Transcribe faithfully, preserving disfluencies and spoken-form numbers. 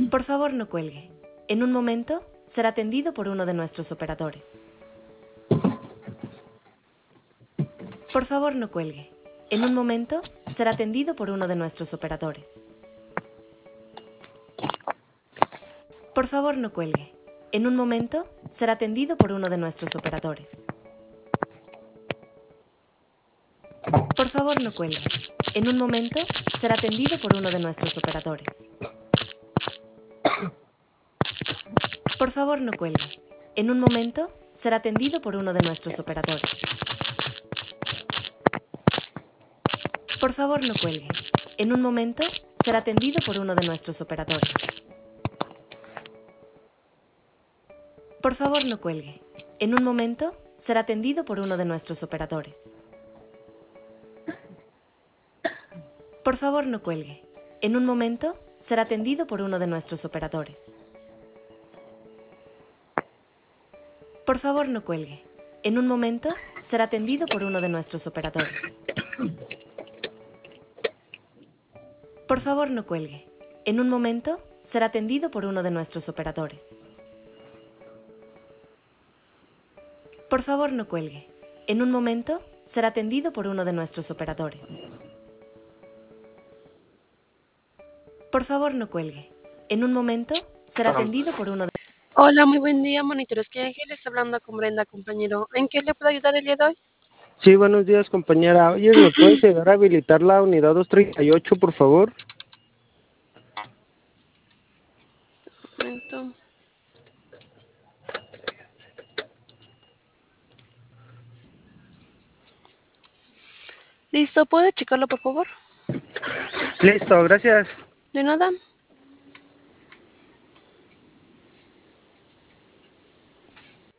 Por favor, no cuelgue. En un momento, será atendido por uno de nuestros operadores. Por favor, no cuelgue. En un momento, será atendido por uno de nuestros operadores. Por favor, no cuelgue. En un momento, será atendido por uno de nuestros operadores. Por favor, no cuelgue. En un momento, será atendido por uno de nuestros operadores. Por favor, no cuelgue. En un momento, será atendido por uno de nuestros operadores. Por favor, no cuelgue. En un momento, será atendido por uno de nuestros operadores. Por favor, no cuelgue. En un momento, será atendido por uno de nuestros operadores. Por favor, no cuelgue. En un momento, será atendido por uno de nuestros operadores. Por favor, no cuelgue. En un momento, será atendido por uno de nuestros operadores. Por favor, no cuelgue. En un momento, será atendido por uno de nuestros operadores. Por favor, no cuelgue. En un momento, será atendido por uno de nuestros operadores. Por favor, no cuelgue. En un momento, será atendido por uno de... Hola, muy buen día, monitores que Ángeles, hablando con Brenda, compañero. ¿En qué le puedo ayudar el día de hoy? Sí, buenos días, compañera. Oye, ¿me puedes ayudar a habilitar la unidad doscientos treinta y ocho, por favor? Un momento. Listo, ¿puede checarlo, por favor? Listo, gracias. De nada.